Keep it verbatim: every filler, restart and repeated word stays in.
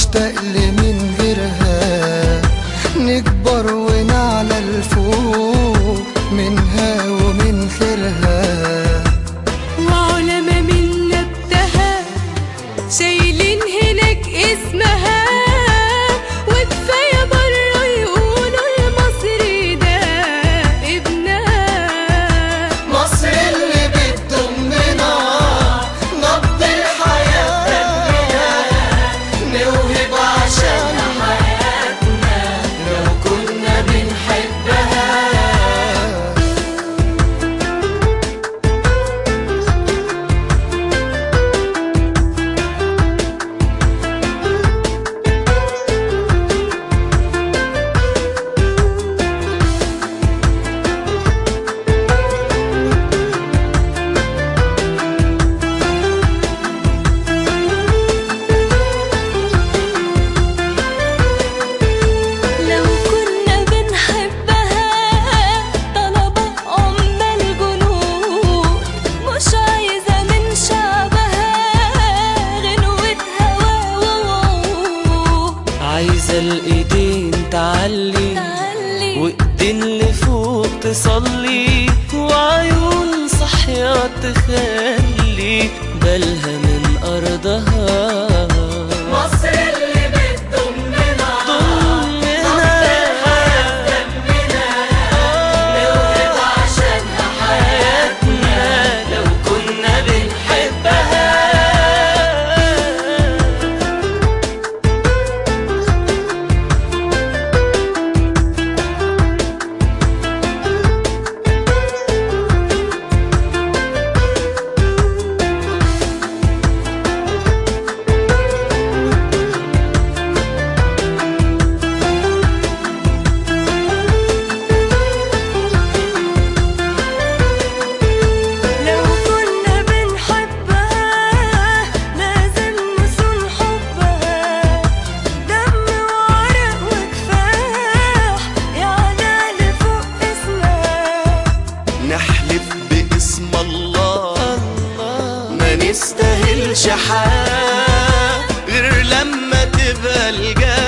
نشتاق لمن غيرها، نكبر ونعلى الفوق منها ومن خيرها. وعلماء من نبتها شايلين هناك اسمها، وكفاية بره يقولوا المصري ده ابنها. مصر اللي بتضمنا نبض الحياة دمنا، نوهب عشان حياتنا لو كنا بنحبها. عايزة الايدين تعلي وايدين لفوق تصلي، وعيون صحية تخلي بالها من ارضها. مصر اللي بتضمنا ضمنا دمنا، نوهب عشانها حياتنا لو كنا بنحبها. ما نستاهلش حاجة غير لما تبقى الجاي